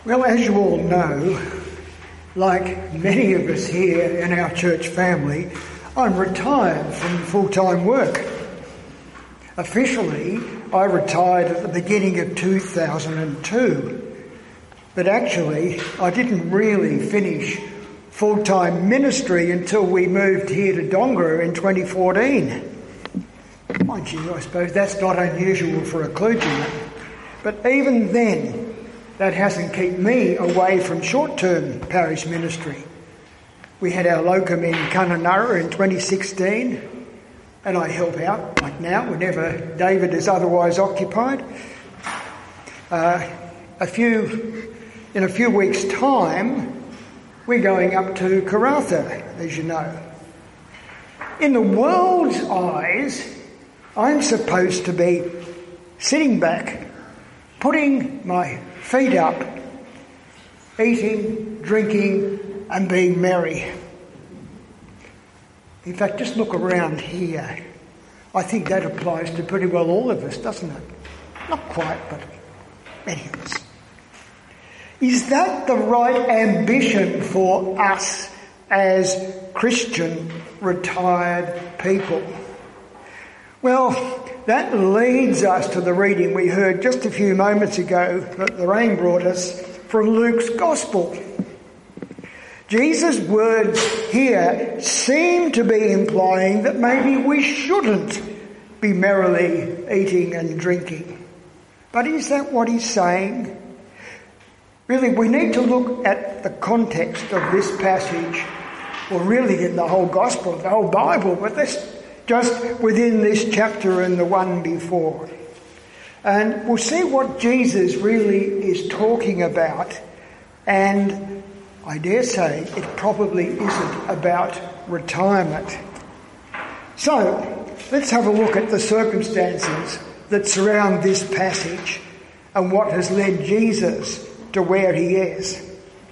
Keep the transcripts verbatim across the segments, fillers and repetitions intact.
Well, as you all know, like many of us here in our church family, I'm retired from full-time work. Officially, I retired at the beginning of two thousand two, but actually I didn't really finish full-time ministry until we moved here to Dongara in twenty fourteen. Mind you, I suppose that's not unusual for a clergyman, but even then, that hasn't kept me away from short-term parish ministry. We had our locum in Kununurra in twenty sixteen, and I help out, like now, whenever David is otherwise occupied. Uh, a few, in a few weeks' time, we're going up to Karratha, as you know. In the world's eyes, I'm supposed to be sitting back, putting my feet up, eating, drinking, and being merry. In fact, just look around here. I think that applies to pretty well all of us, doesn't it? Not quite, but many of us. Is that the right ambition for us as Christian retired people? Well, that leads us to the reading we heard just a few moments ago that Lorraine brought us from Luke's Gospel. Jesus' words here seem to be implying that maybe we shouldn't be merrily eating and drinking. But is that what he's saying? Really, we need to look at the context of this passage, or really in the whole Gospel, the whole Bible, but this just within this chapter and the one before. And we'll see what Jesus really is talking about. And I dare say it probably isn't about retirement. So, let's have a look at the circumstances that surround this passage and what has led Jesus to where he is.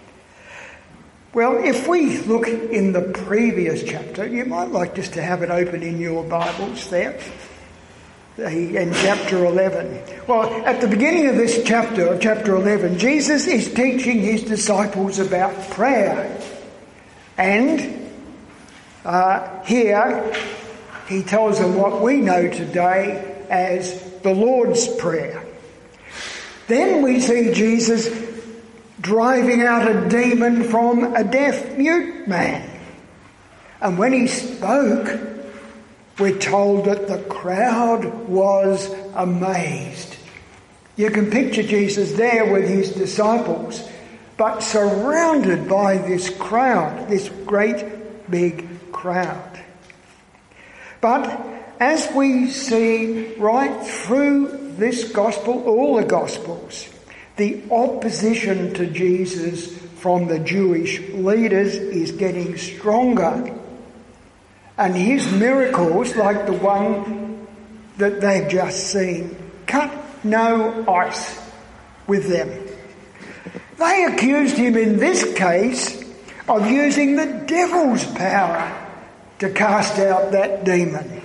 Well, if we look in the previous chapter, you might like just to have it open in your Bibles there, in chapter eleven. Well, at the beginning of this chapter, chapter eleven, Jesus is teaching his disciples about prayer. And uh, here he tells them what we know today as the Lord's Prayer. Then we see Jesus driving out a demon from a deaf-mute man. And when he spoke, we're told that the crowd was amazed. You can picture Jesus there with his disciples, but surrounded by this crowd, this great big crowd. But as we see right through this gospel, all the gospels, the opposition to Jesus from the Jewish leaders is getting stronger. And his miracles, like the one that they've just seen, cut no ice with them. They accused him in this case of using the devil's power to cast out that demon.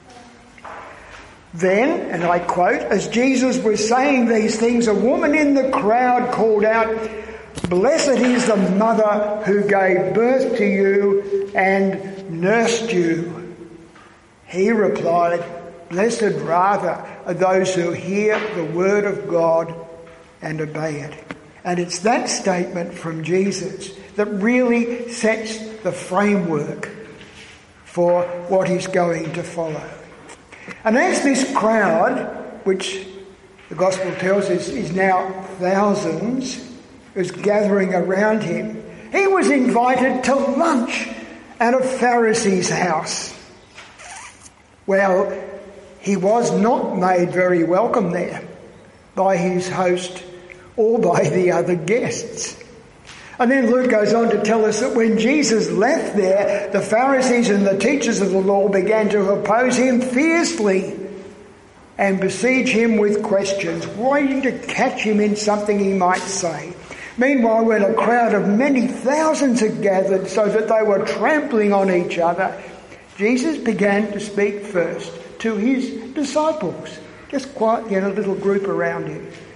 Then, and I quote, as Jesus was saying these things, a woman in the crowd called out, "Blessed is the mother who gave birth to you and nursed you." He replied, "Blessed rather are those who hear the word of God and obey it." And it's that statement from Jesus that really sets the framework for what he's going to follow. And as this crowd, which the Gospel tells us is now thousands, is gathering around him, he was invited to lunch at a Pharisee's house. Well, he was not made very welcome there by his host or by the other guests. And then Luke goes on to tell us that when Jesus left there, the Pharisees and the teachers of the law began to oppose him fiercely and besiege him with questions, waiting to catch him in something he might say. Meanwhile, when a crowd of many thousands had gathered so that they were trampling on each other, Jesus began to speak first to his disciples, just quietly in a little group around him.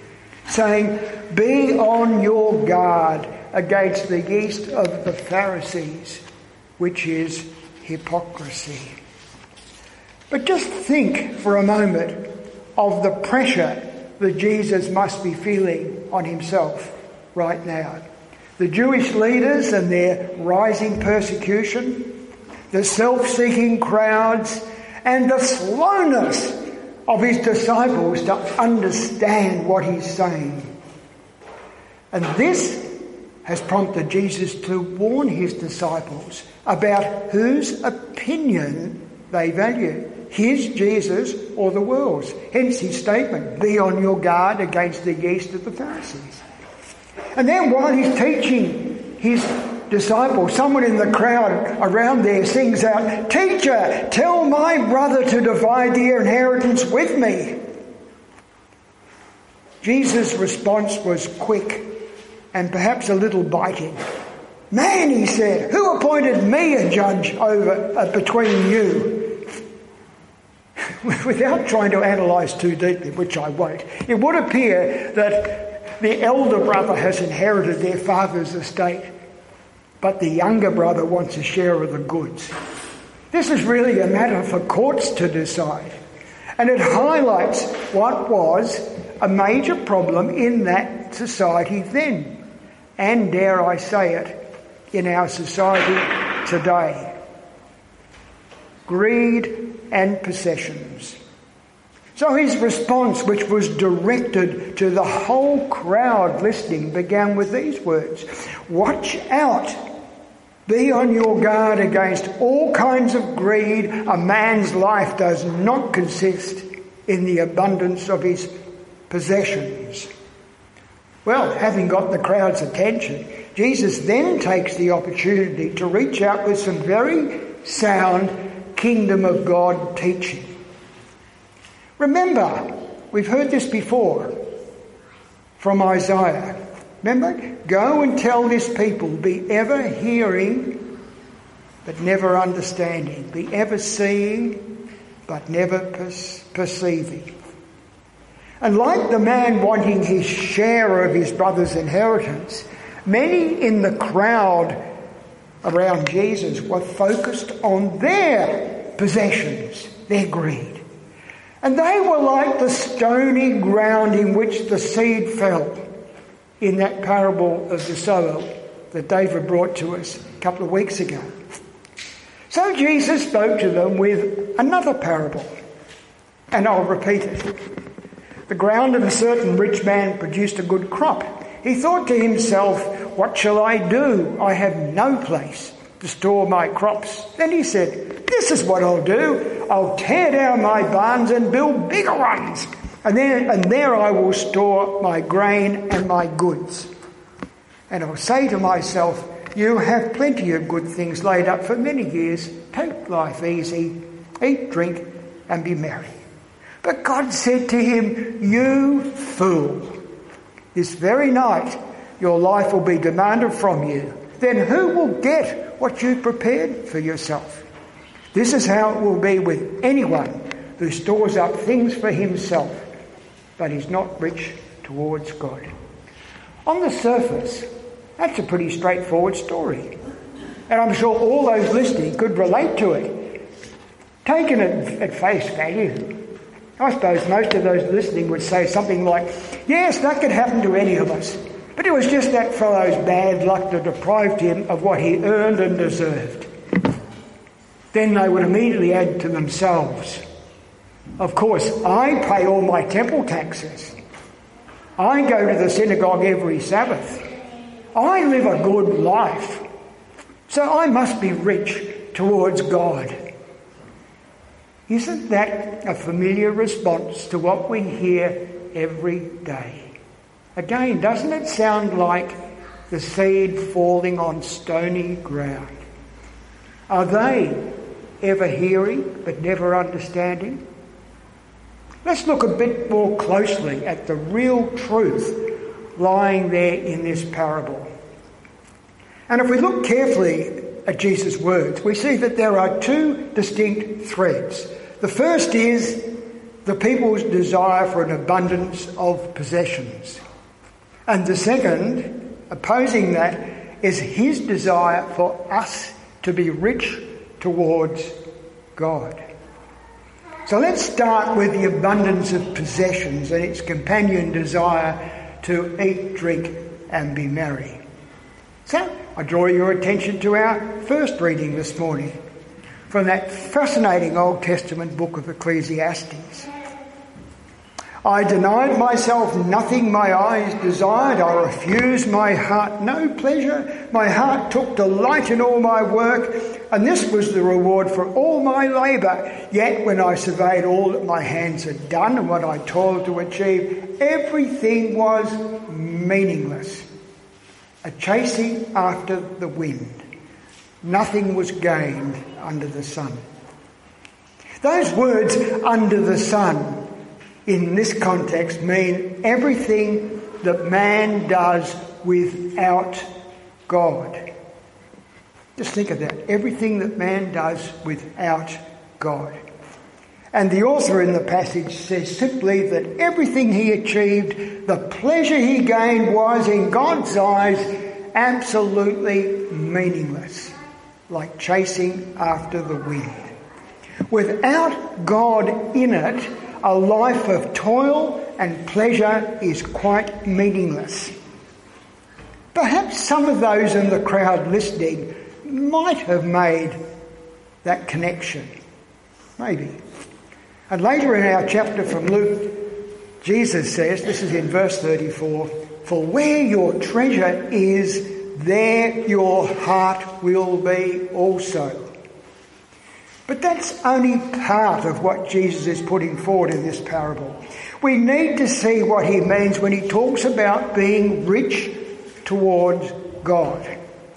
saying, "Be on your guard against the yeast of the Pharisees, which is hypocrisy." But just think for a moment of the pressure that Jesus must be feeling on himself right now. The Jewish leaders and their rising persecution, the self-seeking crowds, and the slowness of his disciples to understand what he's saying. And this has prompted Jesus to warn his disciples about whose opinion they value, his, Jesus, or the world's. Hence his statement, "Be on your guard against the yeast of the Pharisees." And then while he's teaching his disciples, someone in the crowd around there sings out, "Teacher, tell my brother to divide the inheritance with me." Jesus' response was quick and perhaps a little biting. "Man," he said, "who appointed me a judge over uh, between you?" Without trying to analyse too deeply, which I won't, it would appear that the elder brother has inherited their father's estate, but the younger brother wants a share of the goods. This is really a matter for courts to decide, and it highlights what was a major problem in that society then, and dare I say it, in our society today. Greed and possessions. So his response, which was directed to the whole crowd listening, began with these words, "Watch out, be on your guard against all kinds of greed. A man's life does not consist in the abundance of his possessions." Well, having got the crowd's attention, Jesus then takes the opportunity to reach out with some very sound kingdom of God teaching. Remember, we've heard this before from Isaiah. Remember, "Go and tell this people, be ever hearing but never understanding, be ever seeing but never per- perceiving." And like the man wanting his share of his brother's inheritance, many in the crowd around Jesus were focused on their possessions, their greed. And they were like the stony ground in which the seed fell in that parable of the sower that David brought to us a couple of weeks ago. So Jesus spoke to them with another parable, and I'll repeat it. "The ground of a certain rich man produced a good crop. He thought to himself, 'What shall I do? I have no place to store my crops.' Then he said, 'This is what I'll do. I'll tear down my barns and build bigger ones, and then and there I will store my grain and my goods. And I'll say to myself, you have plenty of good things laid up for many years. Take life easy, eat, drink, and be merry.' But God said to him, 'You fool, this very night your life will be demanded from you. Then who will get what you prepared for yourself? This is how it will be with anyone who stores up things for himself, but is not rich towards God.'" On the surface, that's a pretty straightforward story. And I'm sure all those listening could relate to it. Taken at, at face value, I suppose most of those listening would say something like, "Yes, that could happen to any of us. But it was just that fellow's bad luck that deprived him of what he earned and deserved." Then they would immediately add to themselves, "Of course, I pay all my temple taxes. I go to the synagogue every Sabbath. I live a good life. So I must be rich towards God." Isn't that a familiar response to what we hear every day? Again, doesn't it sound like the seed falling on stony ground? Are they ever hearing but never understanding? Let's look a bit more closely at the real truth lying there in this parable. And if we look carefully at Jesus' words, we see that there are two distinct threads. The first is the people's desire for an abundance of possessions. And the second, opposing that, is his desire for us to be rich towards God. So let's start with the abundance of possessions and its companion desire to eat, drink and be merry. So I draw your attention to our first reading this morning from that fascinating Old Testament book of Ecclesiastes. I denied myself nothing my eyes desired. I refused my heart no pleasure. My heart took delight in all my work, and this was the reward for all my labour. Yet when I surveyed all that my hands had done and what I toiled to achieve, everything was meaningless, a chasing after the wind. Nothing was gained under the sun. Those words, under the sun, in this context mean everything that man does without God. Just think of that. Everything that man does without God. And the author in the passage says simply that everything he achieved, the pleasure he gained, was in God's eyes absolutely meaningless, like chasing after the wind. Without God in it, a life of toil and pleasure is quite meaningless. Perhaps some of those in the crowd listening might have made that connection. Maybe. And later in our chapter from Luke, Jesus says, this is in verse thirty-four, "For where your treasure is, there your heart will be also." But that's only part of what Jesus is putting forward in this parable. We need to see what he means when he talks about being rich towards God.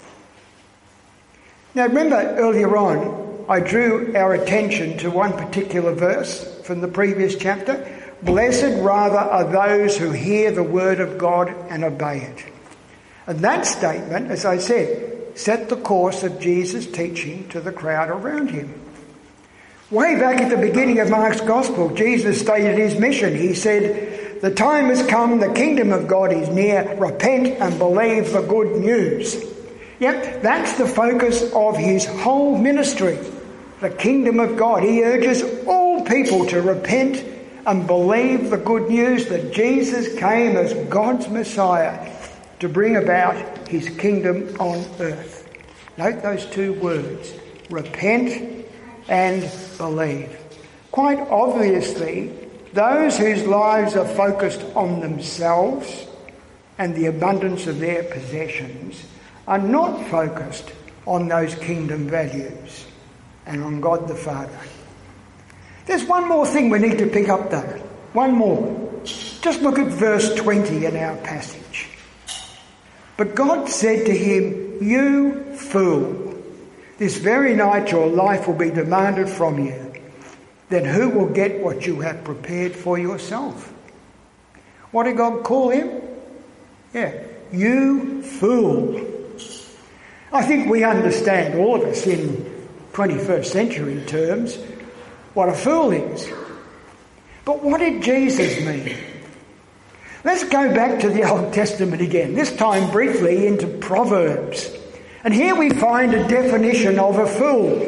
Now remember earlier on, I drew our attention to one particular verse from the previous chapter. Blessed rather are those who hear the word of God and obey it. And that statement, as I said, set the course of Jesus' teaching to the crowd around him. Way back at the beginning of Mark's Gospel, Jesus stated his mission. He said, "The time has come, the kingdom of God is near, repent and believe the good news." Yep, that's the focus of his whole ministry, the kingdom of God. He urges all people to repent and believe the good news that Jesus came as God's Messiah to bring about his kingdom on earth. Note those two words, repent and believe. Quite obviously, those whose lives are focused on themselves and the abundance of their possessions are not focused on those kingdom values and on God the Father. There's one more thing we need to pick up though. One more. Just look at verse twenty in our passage. "But God said to him, 'You fool, this very night your life will be demanded from you. Then who will get what you have prepared for yourself?'" What did God call him? Yeah, you fool. I think we understand, all of us in twenty-first century terms, what a fool is. But what did Jesus mean? Let's go back to the Old Testament again, this time briefly into Proverbs. And here we find a definition of a fool.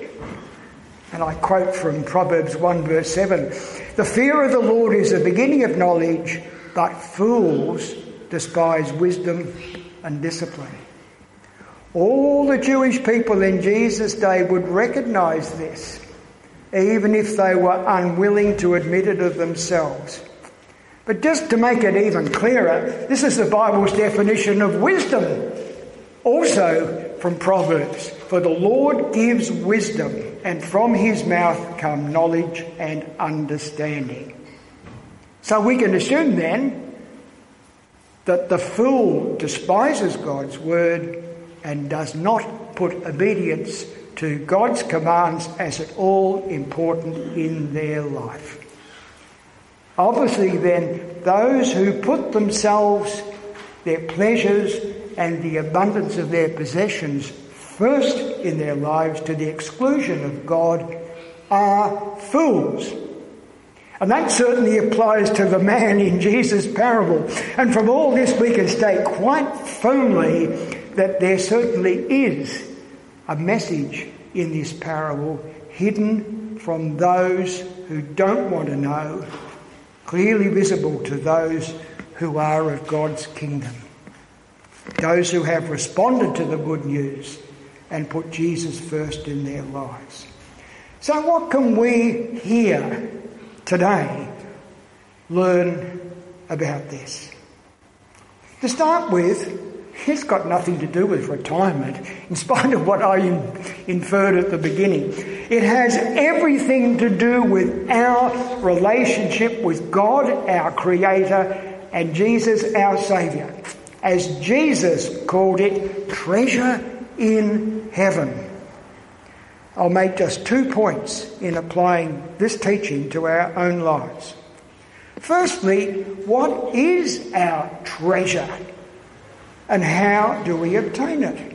And I quote from Proverbs one verse seven. "The fear of the Lord is the beginning of knowledge, but fools despise wisdom and discipline." All the Jewish people in Jesus' day would recognise this, even if they were unwilling to admit it of themselves. But just to make it even clearer, this is the Bible's definition of wisdom. Also from Proverbs, "For the Lord gives wisdom, and from his mouth come knowledge and understanding." So we can assume then that the fool despises God's word and does not put obedience to God's commands as at all important in their life. Obviously then, those who put themselves, their pleasures and the abundance of their possessions first in their lives to the exclusion of God are fools. And that certainly applies to the man in Jesus' parable. And from all this we can state quite firmly that there certainly is a message in this parable hidden from those who don't want to know, clearly visible to those who are of God's kingdom. Those who have responded to the good news and put Jesus first in their lives. So what can we here today learn about this? To start with, it's got nothing to do with retirement, in spite of what I inferred at the beginning. It has everything to do with our relationship with God, our Creator, and Jesus, our Saviour. As Jesus called it, treasure in heaven. I'll make just two points in applying this teaching to our own lives. Firstly, what is our treasure and how do we obtain it?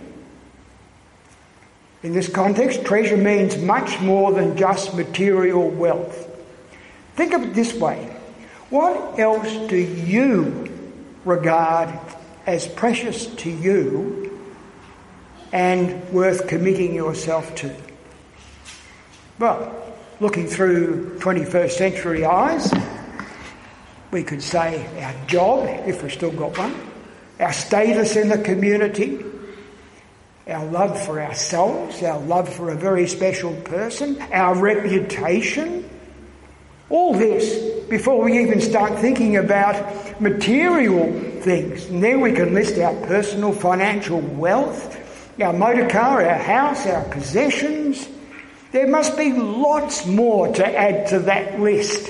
In this context, treasure means much more than just material wealth. Think of it this way. What else do you regard as precious to you and worth committing yourself to? Well, looking through twenty-first century eyes, we could say our job, if we've still got one, our status in the community, our love for ourselves, our love for a very special person, our reputation, all this before we even start thinking about material things. And then we can list our personal financial wealth, our motor car, our house, our possessions. There must be lots more to add to that list.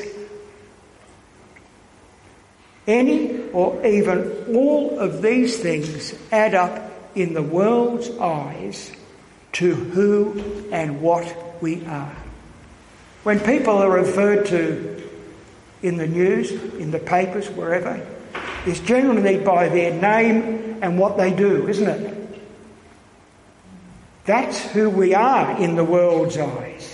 Any or even all of these things add up in the world's eyes to who and what we are. When people are referred to in the news, in the papers, wherever, it's generally by their name and what they do, isn't it? That's who we are in the world's eyes.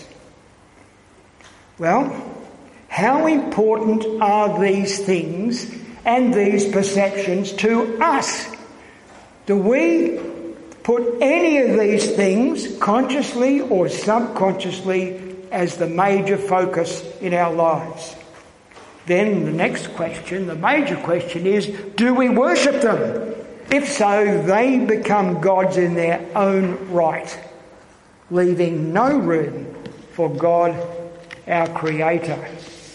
Well, how important are these things and these perceptions to us? Do we put any of these things, consciously or subconsciously, as the major focus in our lives? Then the next question, the major question is, do we worship them? If so, they become gods in their own right, leaving no room for God, our Creator.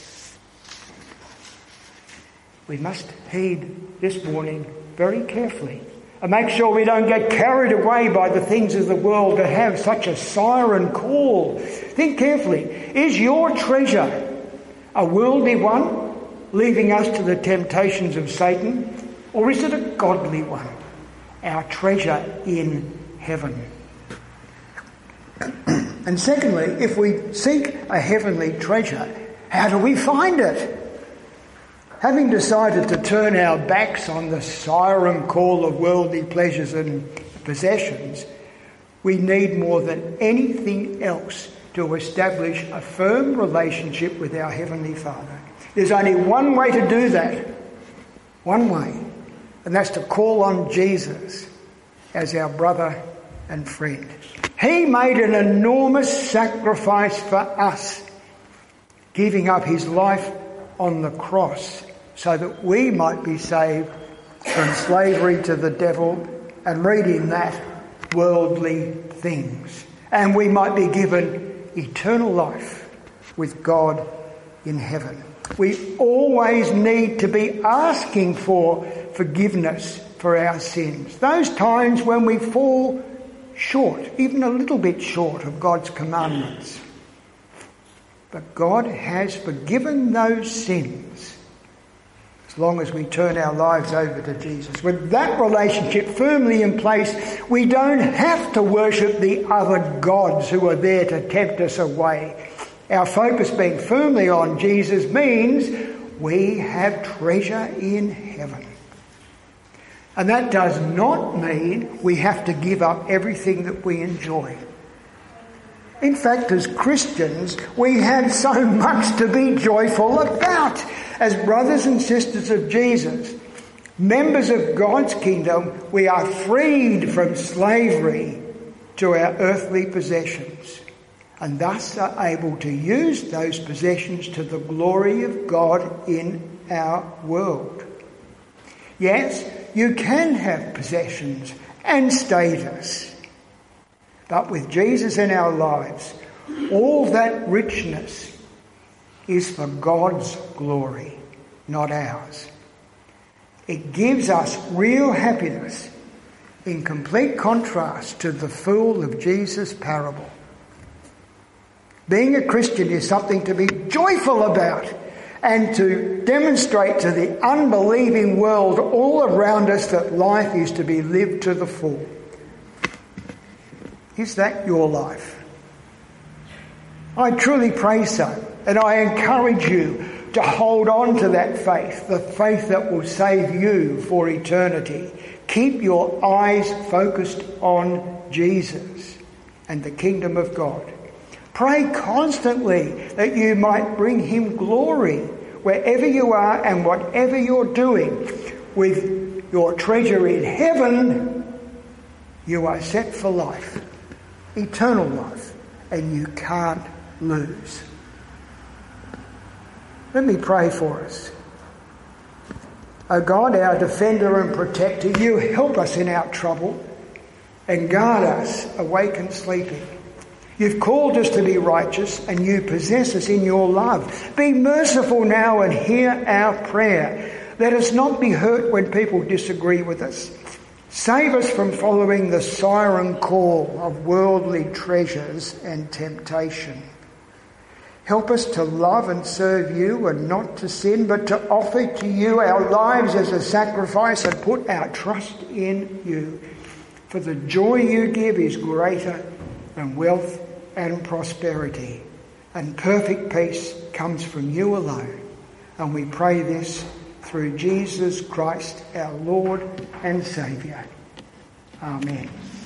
We must heed this warning very carefully and make sure we don't get carried away by the things of the world that have such a siren call. Think carefully. Is your treasure a worldly one, leaving us to the temptations of Satan? Or is it a godly one, our treasure in heaven? And secondly, if we seek a heavenly treasure, how do we find it? Having decided to turn our backs on the siren call of worldly pleasures and possessions, we need more than anything else to establish a firm relationship with our Heavenly Father. There's only one way to do that. One way. And that's to call on Jesus as our brother and friend. He made an enormous sacrifice for us, giving up his life on the cross so that we might be saved from slavery to the devil and reading that worldly things. And we might be given eternal life with God in heaven. We always need to be asking for forgiveness for our sins. Those times when we fall short, even a little bit short of God's commandments. But God has forgiven those sins as long as we turn our lives over to Jesus. With that relationship firmly in place, we don't have to worship the other gods who are there to tempt us away. Our focus being firmly on Jesus means we have treasure in heaven. And that does not mean we have to give up everything that we enjoy. In fact, as Christians, we have so much to be joyful about. As brothers and sisters of Jesus, members of God's kingdom, we are freed from slavery to our earthly possessions, and thus are able to use those possessions to the glory of God in our world. Yes, you can have possessions and status, but with Jesus in our lives, all that richness is for God's glory, not ours. It gives us real happiness, in complete contrast to the fool of Jesus' parable. Being a Christian is something to be joyful about and to demonstrate to the unbelieving world all around us that life is to be lived to the full. Is that your life? I truly pray so, and I encourage you to hold on to that faith, the faith that will save you for eternity. Keep your eyes focused on Jesus and the kingdom of God. Pray constantly that you might bring him glory wherever you are and whatever you're doing. With your treasure in heaven, you are set for life, eternal life, and you can't lose. Let me pray for us. O God, our defender and protector, you help us in our trouble and guard us awake and sleeping. You've called us to be righteous and you possess us in your love. Be merciful now and hear our prayer. Let us not be hurt when people disagree with us. Save us from following the siren call of worldly treasures and temptation. Help us to love and serve you and not to sin, but to offer to you our lives as a sacrifice and put our trust in you. For the joy you give is greater than wealth and prosperity, and perfect peace comes from you alone. And we pray this through Jesus Christ, our Lord and Saviour. Amen.